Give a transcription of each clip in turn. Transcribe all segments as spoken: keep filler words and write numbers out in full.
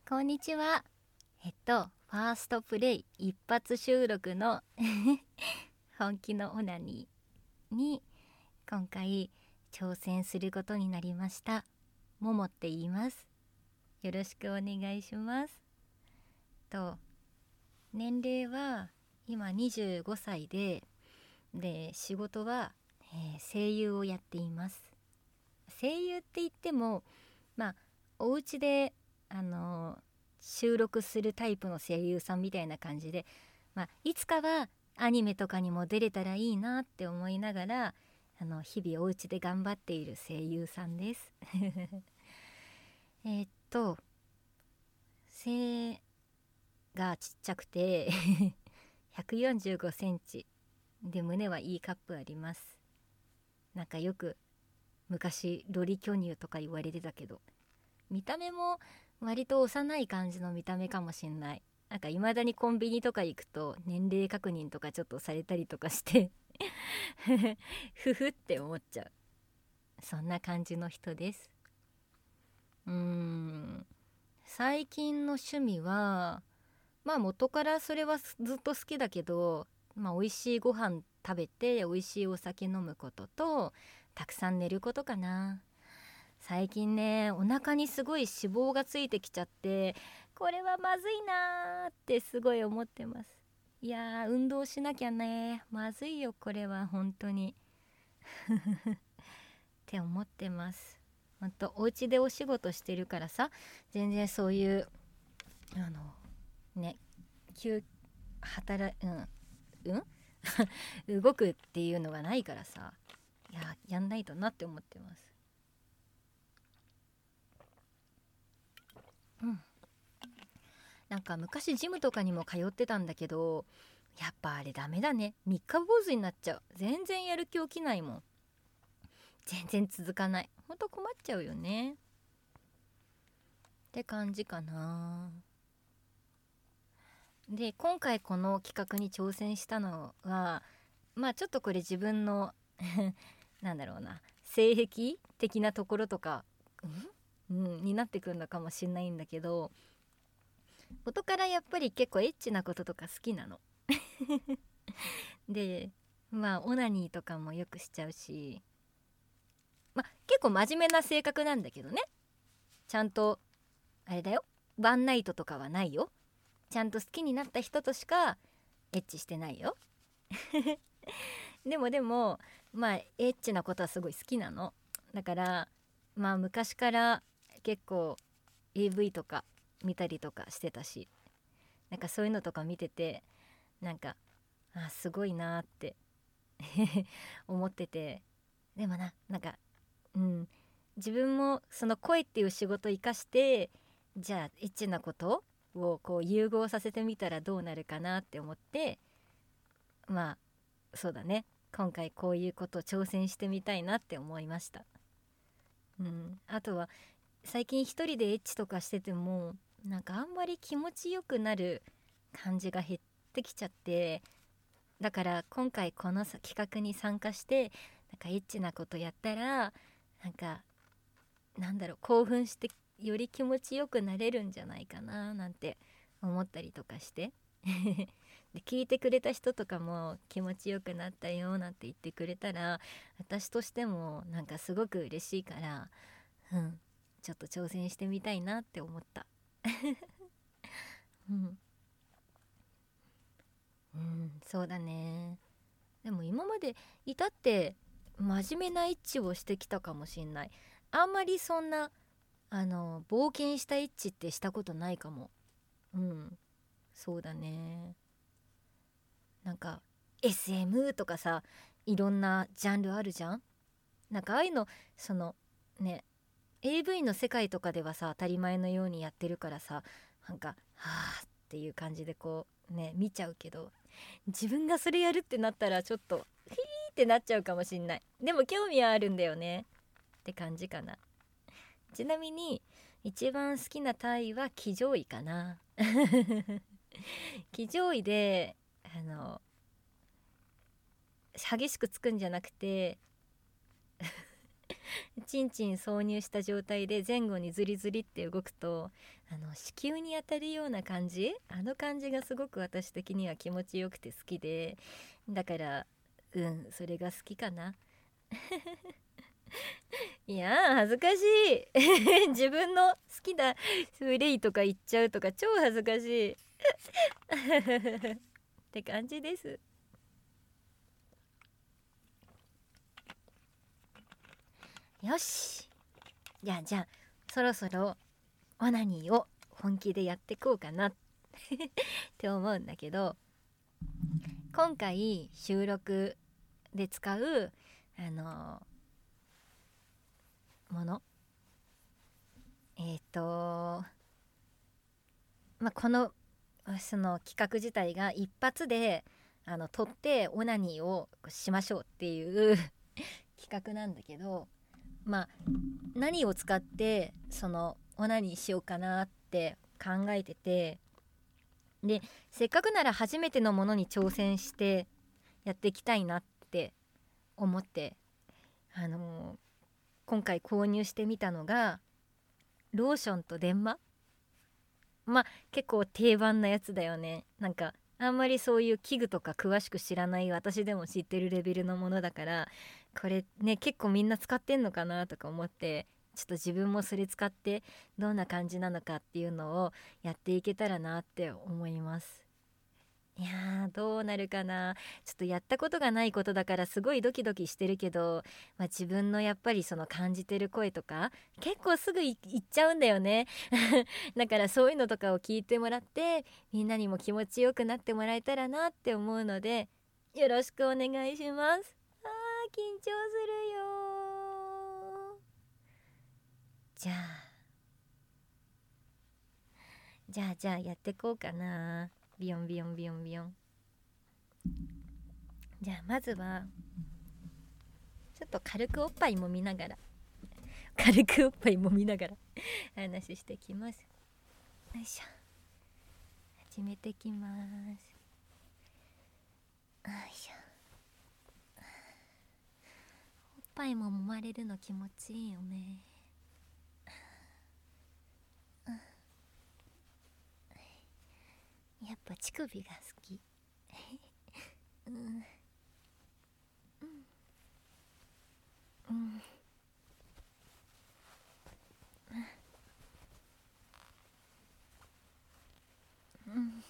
こんにちは。えっとファーストプレイ一発収録の本気のオナニーに今回挑戦することになりました。ももって言います。よろしくお願いします。と年齢は今にじゅうごさいでで仕事は、えー声優をやっています。声優って言ってもまあお家であの収録するタイプの声優さんみたいな感じで、まあ、いつかはアニメとかにも出れたらいいなって思いながらあの日々お家で頑張っている声優さんですえっと背がちっちゃくてひゃくよんじゅうごセンチで胸はいいカップあります。なんかよく昔ロリ巨乳とか言われてたけど、見た目も割と幼い感じの見た目かもしんない。なんか未だにコンビニとか行くと年齢確認とかちょっとされたりとかしてふふって思っちゃう。そんな感じの人です。うーん最近の趣味はまあ元からそれはずっと好きだけど、まあ美味しいご飯食べて美味しいお酒飲むこととたくさん寝ることかな。最近ねお腹にすごい脂肪がついてきちゃって、これはまずいなーってすごい思ってます。いやー運動しなきゃね、まずいよこれは本当にって思ってます。ほんとお家でお仕事してるからさ、全然そういうあのね急働うんうん動くっていうのがないからさ、いややんないとなって思ってます。うんなんか昔ジムとかにも通ってたんだけど、やっぱあれダメだね。三日坊主になっちゃう。全然やる気起きないもん。全然続かない。ほんと困っちゃうよねって感じかな。で今回この企画に挑戦したのは、まあちょっとこれ自分のなんだろうな、性癖的なところとか、うん、うん、になってくるのかもしんないんだけど、元からやっぱり結構エッチなこととか好きなのでまあオナニーとかもよくしちゃうし、まあ結構真面目な性格なんだけどね。ちゃんとあれだよ、ワンナイトとかはないよ。ちゃんと好きになった人としかエッチしてないよでもでもまあエッチなことはすごい好きなの。だからまあ昔から結構 エーブイ とか見たりとかしてたし、なんかそういうのとか見ててなんかあすごいなって思ってて、でもななんかうん自分もその声っていう仕事を生かして、じゃあエッチなことをこう融合させてみたらどうなるかなって思って、まあそうだね、今回こういうことを挑戦してみたいなって思いました。うん、あとは最近一人でエッチとかしててもなんかあんまり気持ちよくなる感じが減ってきちゃって、だから今回このさ企画に参加してなんかエッチなことやったらなんかなんだろう興奮してより気持ちよくなれるんじゃないかななんて思ったりとかしてで聞いてくれた人とかも気持ちよくなったよなんて言ってくれたら私としてもなんかすごく嬉しいから、うんちょっと挑戦してみたいなって思ったうん、うん、そうだね。でも今まで至って真面目なエッチをしてきたかもしんない。あんまりそんなあの冒険したエッチってしたことないかも。うんそうだね。なんか エスエム とかさ、いろんなジャンルあるじゃん。なんかああいうのそのね エーブイ の世界とかではさ当たり前のようにやってるからさ、なんかはあっていう感じでこうね見ちゃうけど、自分がそれやるってなったらちょっとヒーってなっちゃうかもしんない。でも興味はあるんだよねって感じかな。ちなみに一番好きな体位は騎乗位かな騎乗位であの激しくつくんじゃなくてチンチン挿入した状態で前後にズリズリって動くと、あの子宮に当たるような感じ、あの感じがすごく私的には気持ちよくて好きで、だからうんそれが好きかな。いやー恥ずかしい。自分の好きなプレイとか言っちゃうとか超恥ずかしい。って感じです。よし、じゃあじゃあそろそろオナニーを本気でやってこうかなって思うんだけど、今回収録で使うあのもの、えっ、ー、とまあこのその企画自体が一発であの撮ってオナニーをしましょうっていう企画なんだけど、まあ何を使ってそのオナニーしようかなって考えてて、でせっかくなら初めてのものに挑戦してやっていきたいなって思って、あのー今回購入してみたのがローションと電話。まあ結構定番なやつだよね。なんかあんまりそういう器具とか詳しく知らない私でも知ってるレベルのものだから、これね結構みんな使ってんのかなとか思って、ちょっと自分もそれ使ってどんな感じなのかっていうのをやっていけたらなって思います。いやーどうなるかな。ちょっとやったことがないことだからすごいドキドキしてるけど、まあ、自分のやっぱりその感じてる声とか結構すぐい言っちゃうんだよね。だからそういうのとかを聞いてもらってみんなにも気持ちよくなってもらえたらなって思うので、よろしくお願いします。あー緊張するよ。じゃあじゃあじゃあやってこうかな。ビヨンビヨンビヨンビヨン。じゃあまずはちょっと軽くおっぱい揉みながら軽くおっぱい揉みながら話してきます。よいしょ、始めてきます。よいしょ。おっぱいも揉まれるの気持ちいいよね。やっぱ乳首が好き。うんうんうんうん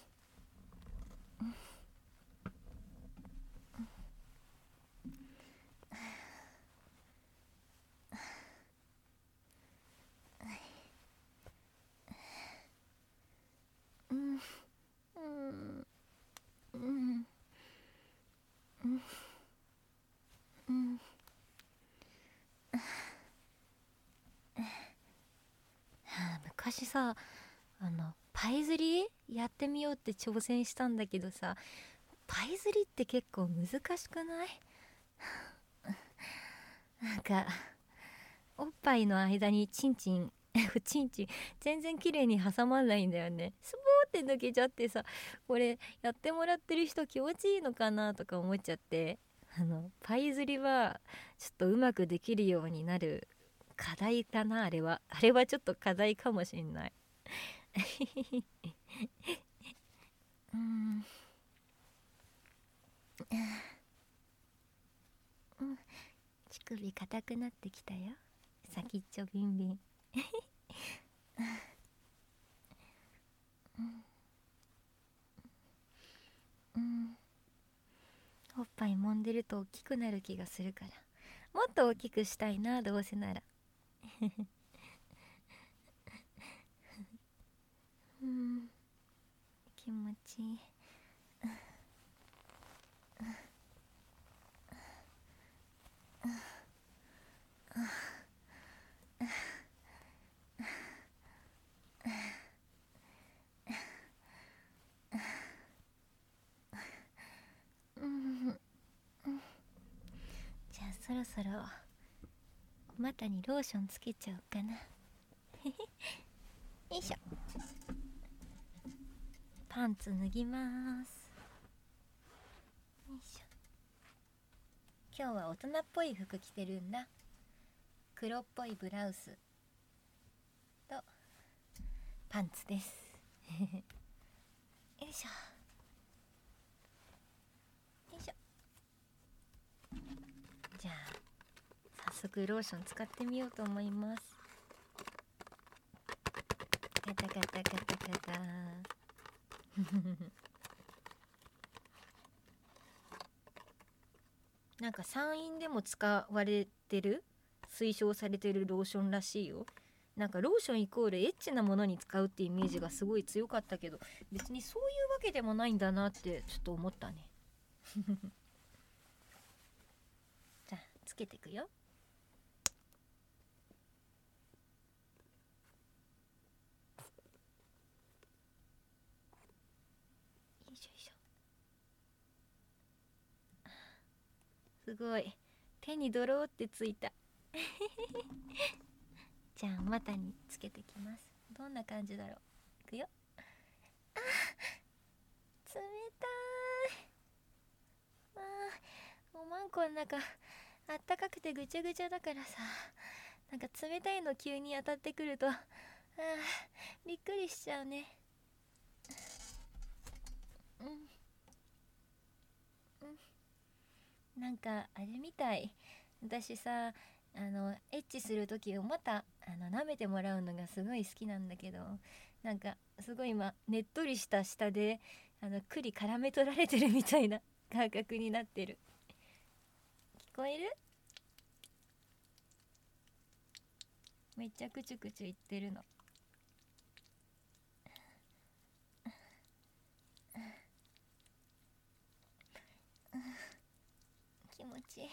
うんうんうんうん昔さ、あのパイ釣りやってみようって挑戦したんだけどさ、パイ釣りって結構難しくない？なんかおっぱいの間にチンチンチンチン全然綺麗に挟まんないんだよね。スボーって抜けちゃってさ、これやってもらってる人気持ちいいのかなとか思っちゃって、あのパイ釣りはちょっとうまくできるようになる課題かな。あれはあれはちょっと課題かもしんない。うんうん、乳首硬くなってきたよ。先っちょビンビン。うんうん、おっぱい揉んでると大きくなる気がするから、もっと大きくしたいな、どうせなら。うん、気持ちいい。うん、じゃあそろそろお股にローションつけちゃおうかな。よいしょ。パンツ脱ぎます。よいしょ。今日は大人っぽい服着てるんだ。 黒っぽいブラウスとパンツですよいしょよいしょ。じゃあ早速ローション使ってみようと思います。カタカタカタカタなんか産院でも使われてる推奨されてるローションらしいよ。なんかローションイコールエッチなものに使うってイメージがすごい強かったけど、別にそういうわけでもないんだなってちょっと思ったねじゃあつけていくよ。よいしょよいしょ。すごい手にドローってついたじゃあ股につけてきます。どんな感じだろう。いくよ。あ、冷たい。あー、おまんこの中あったかくてぐちゃぐちゃだからさ、なんか冷たいの急に当たってくると、あー、びっくりしちゃうね。うんうん、なんかあれみたい。私さ、あのエッチする時をまたあの舐めてもらうのがすごい好きなんだけど、なんかすごい今ねっとりした舌であの栗絡め取られてるみたいな感覚になってる。聞こえる？めっちゃクチュクチュ言ってるの。気持ちいい。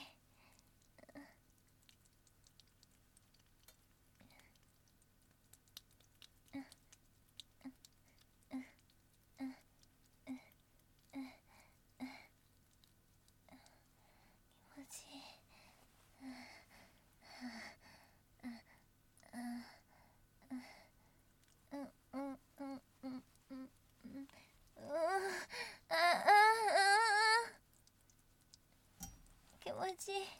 気持ちいい。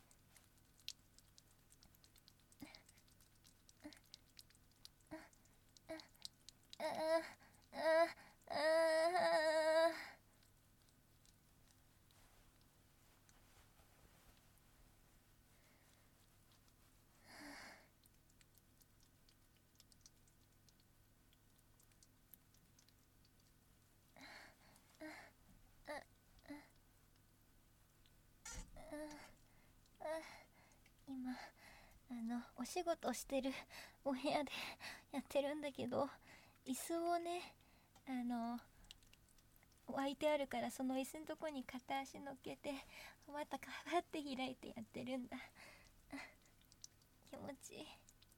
今あのお仕事してるお部屋でやってるんだけど、椅子をねあの置いてあるから、その椅子のとこに片足乗っけてまたカバって開いてやってるんだ。気持ちいい。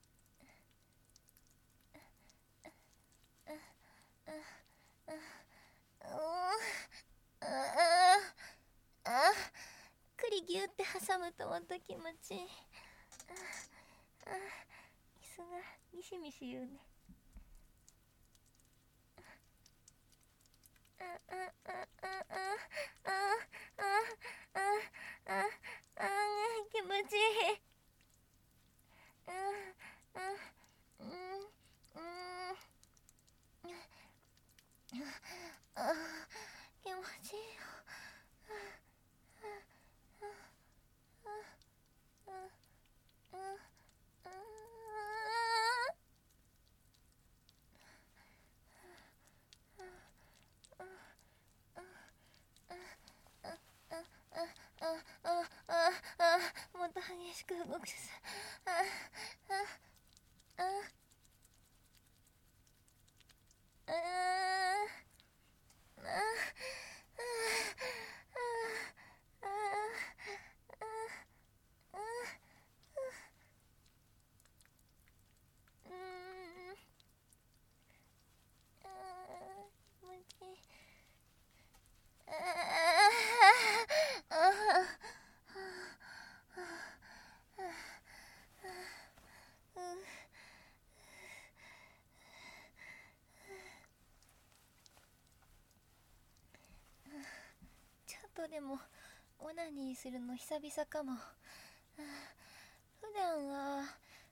栗ギュって挟むとまた気持ちいい。ああ、椅子がミシミシ言うね。ああああああああああ気持ちいい。ああうんうんあ気持ちいいよ。もっと激しく動くさ。あああああちょっとでもオナニーするの久々かも。普段は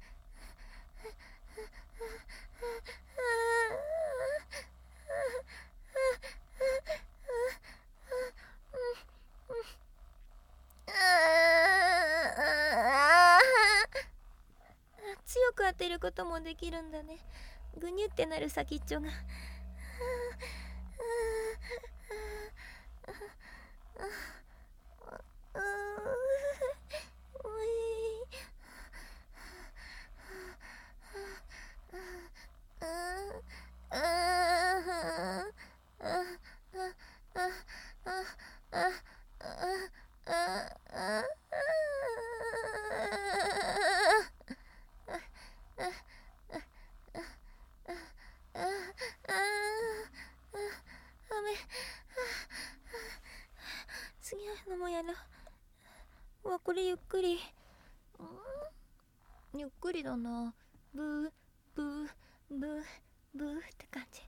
ってることもできるんだね。ぐにゅってなる先っちょが。次はのもやら。うわ、これゆっくり。ゆっくりだな。ブーブーブーブーって感じ。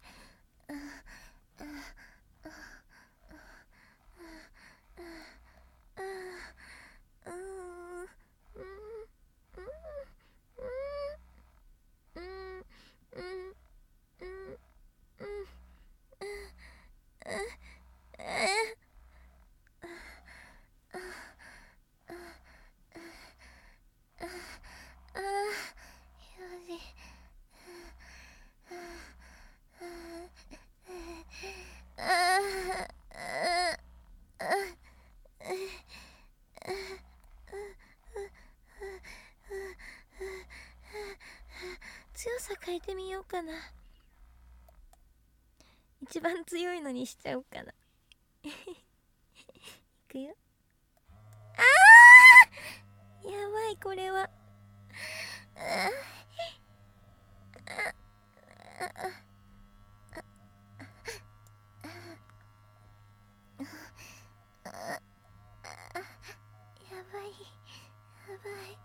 強さ変えてみようかな。一番強いのにしちゃおうかな。いくよ。あー、やばい、これは。あやばい、やばい。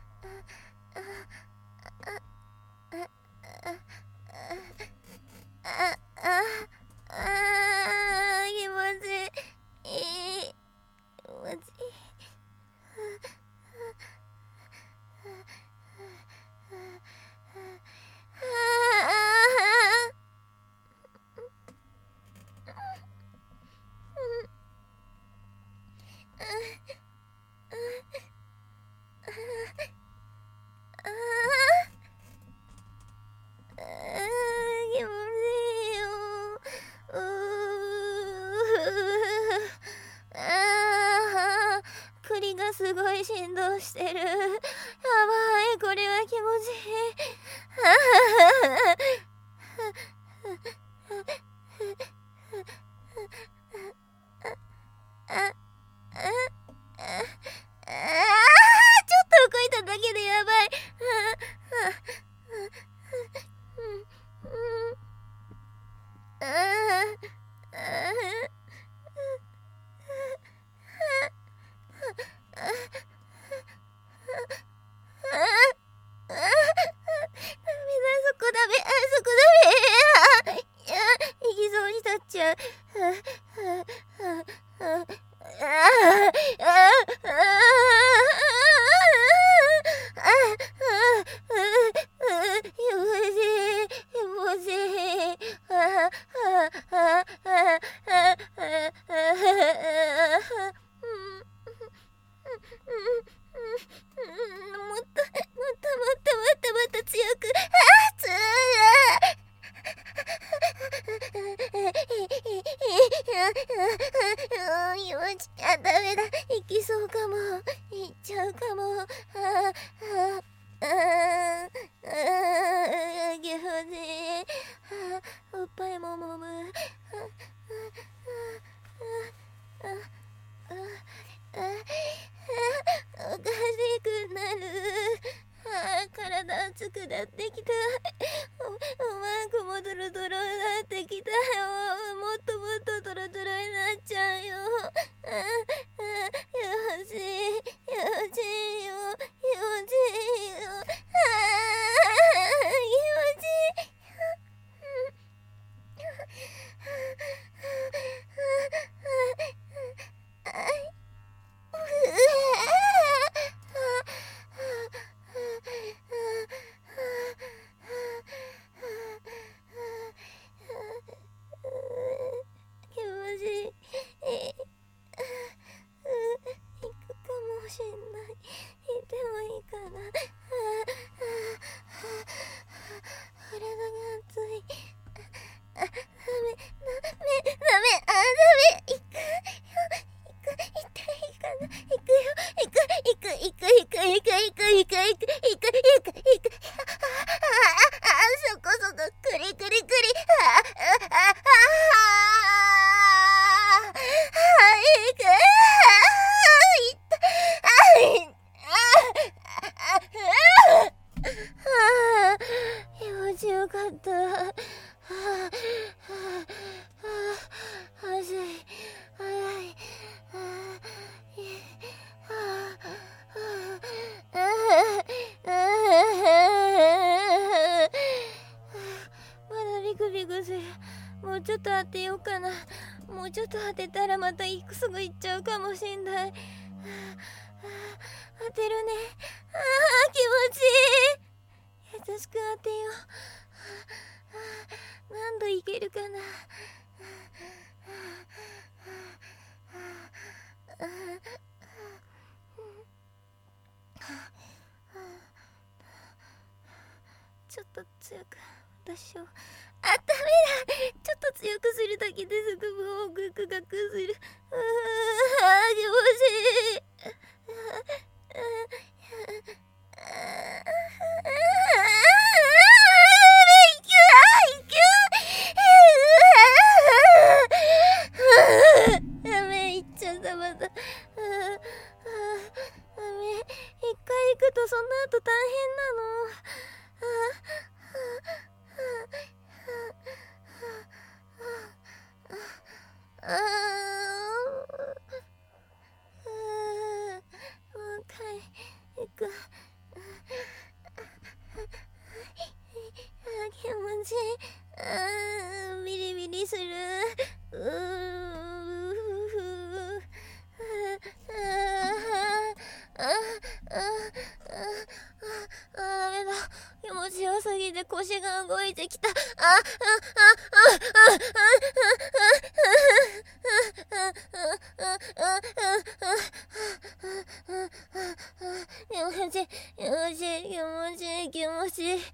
栗がすごい振動してる。やばい、これは気持ちいい。熱くなってきた。お、おまんこもドロドロになってきたよ。もっともっとドロドロになっちゃうよ。ああ、よしよしよよしよ。ああ、気持ちいい。 い癖。もうちょっと当てようかな。もうちょっと当てたらまたすぐ行っちゃうかもしんない。はあはあ、当てるね。ああ、気持ちいい。優しく当てよう。はあはあ、何度いけるかな。はあはあはあはあ、ちょっと強く私を。あ、ダメだ。ちょっと強くするだけですぐもうグクガクする。うあ、気持ちいい。ダメ、行っちゃったまた。ダメ、一回行くとその後大変なの。ああ、もう一回行く。あ、気持ちいい。あー、ビリビリする。うーああああ、ダメだ。気持ちよすぎて腰が動いてきた。あああああ気持ちいい気持ちいい気持ちいい気持ちいい。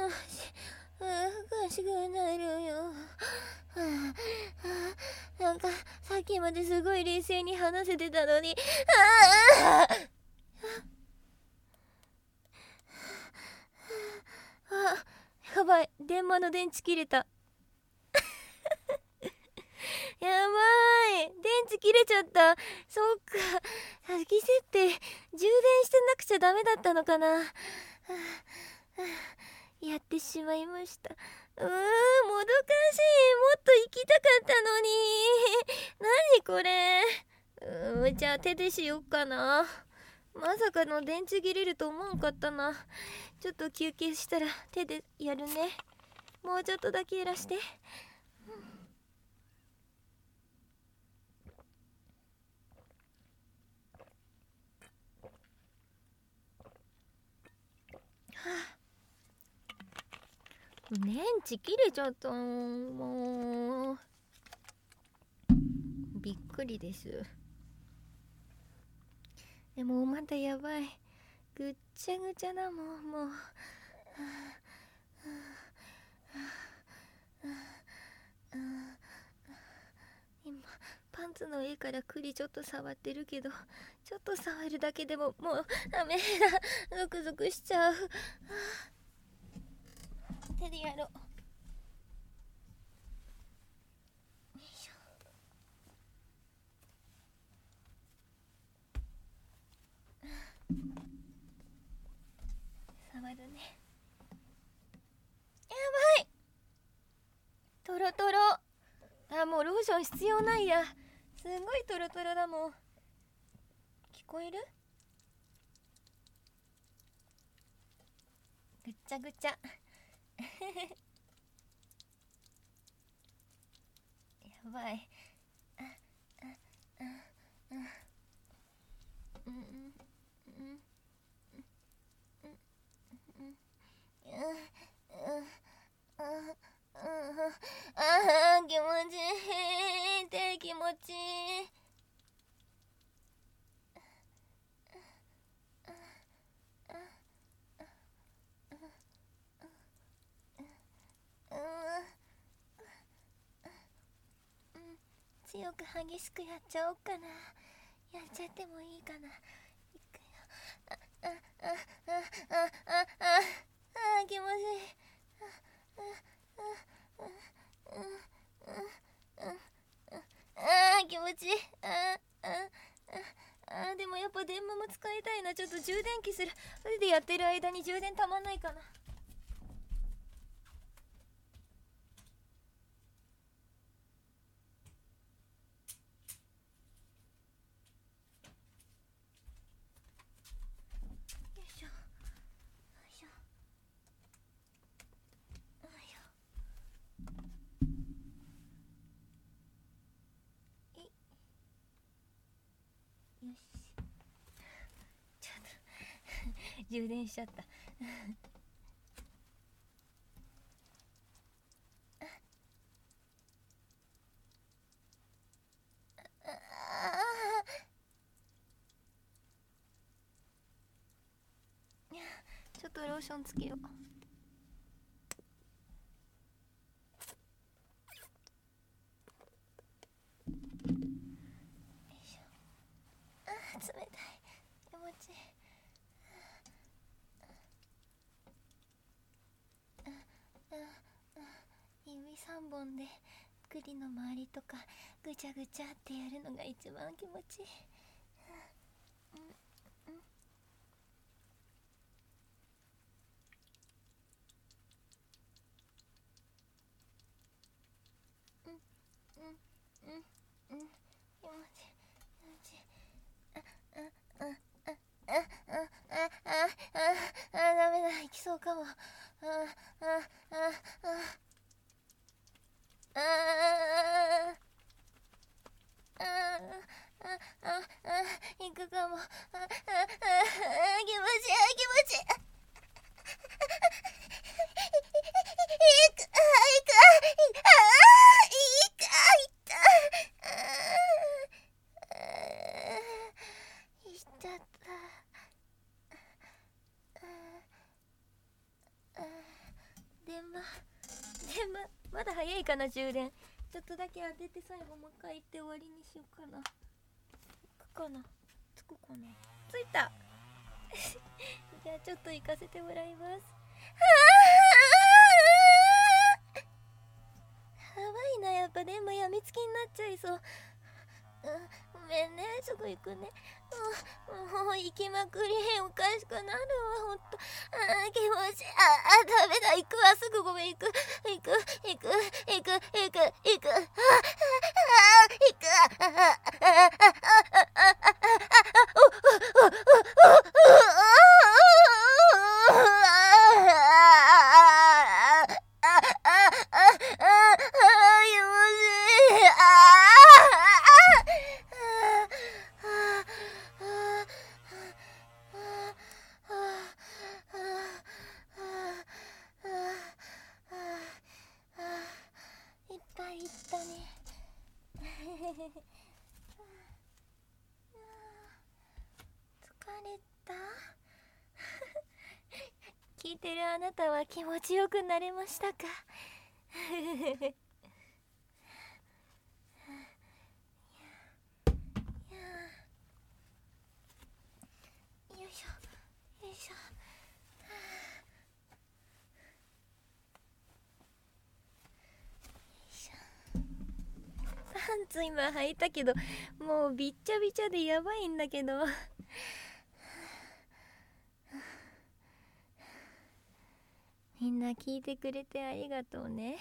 おかしくなるよ。なんかさっきまですごい冷静に話せてたのに。ああ、やばい、電話の電池切れた。やばい、電池切れちゃった。そっか、初期設定充電してなくちゃダメだったのかな。はあはあ、やってしまいました。うーん、もどかしい。もっと行きたかったのに。何これ。うーん、じゃあ手でしよっかな。まさかの電池切れると思わんかったな。ちょっと休憩したら手でやるね。もうちょっとだけやらして。うん、はあ、電池切れちゃったん。もうびっくりです。でもまだやばい。ぐっちゃぐちゃだもん。もう、はあはあはあ、今パンツの上から栗ちょっと触ってるけど、ちょっと触るだけでももうダメだ。ゾクゾクしちゃう。はあ、手でやろう。よいしょ。触るね。やばい、トロトロ。あ、もうローション必要ないや。すごいトロトロだもん。聞こえる？ぐっちゃぐちゃ。やばい。ああああ、うんうんうんああ、気持ちいい。手気持ちいい。強く激しくやっちゃおうかな。やっちゃってもいいかな。いくよ。ああああああああ、気持ちいい。ああ、気持ちいい。ああああ、でもやっぱ電話も使いたいな。ちょっと充電器する。それでやってる間に充電たまんないかな。よいしょよいしょよいしょ。 ちょっと充電しちゃったちょっとローションつけよう。冷たい、気持ちいい。指さんぼんで栗の周りとかぐちゃぐちゃってやるのが一番気持ちいい。うんうんうんうんうん、気持ちいい気持ちいい。ああああああああ、ダメだ、行きそうかも。ああああああああああ、行くかも。ああああ、気持ちいい気持ちいい。いく、あ、いく、ああ、いく、あ、いった。いっちゃった。電話電話まだ早いかな、充電。ちょっとだけ当てて最後もう一回行って終わりにしようかな。つくかな、つくかな。ついたじゃあちょっと行かせてもらいます。はあ、やばいな、やっぱ電話やみつきになっちゃいそう。うん、ごめんね、すぐ行くね。うん、もう行きまくりへん、おかしくなるわ、ほんと。あー、気持ちいい。ああ、ダメだ、行くわ、すぐ。ごめん、行く行く行く行く行く行く。ああ、行く。ああああああああいったね疲れた聞いてるあなたは気持ちよくなれましたかよいしょよいしょ。パンツ今履いたけどもうびっちゃびちゃでやばいんだけどみんな聞いてくれてありがとうね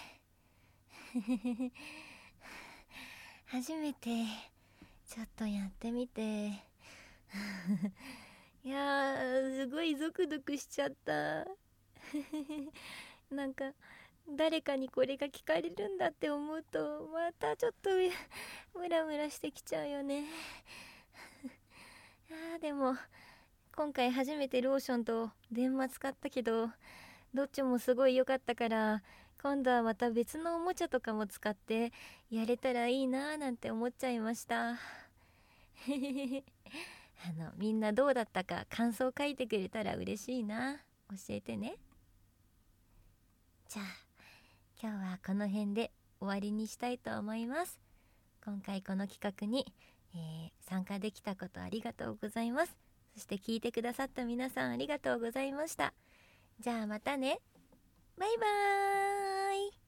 初めてちょっとやってみていやー、すごいゾクゾクしちゃったなんか誰かにこれが聞かれるんだって思うとまたちょっとムラムラしてきちゃうよねあー、でも今回初めてローションと電話使ったけどどっちもすごい良かったから、今度はまた別のおもちゃとかも使ってやれたらいいなーなんて思っちゃいましたあのみんなどうだったか感想書いてくれたら嬉しいな。教えてね。じゃあ今日はこの辺で終わりにしたいと思います。今回この企画に、えー、参加できたことありがとうございます。そして聞いてくださった皆さんありがとうございました。じゃあまたね。バイバーイ。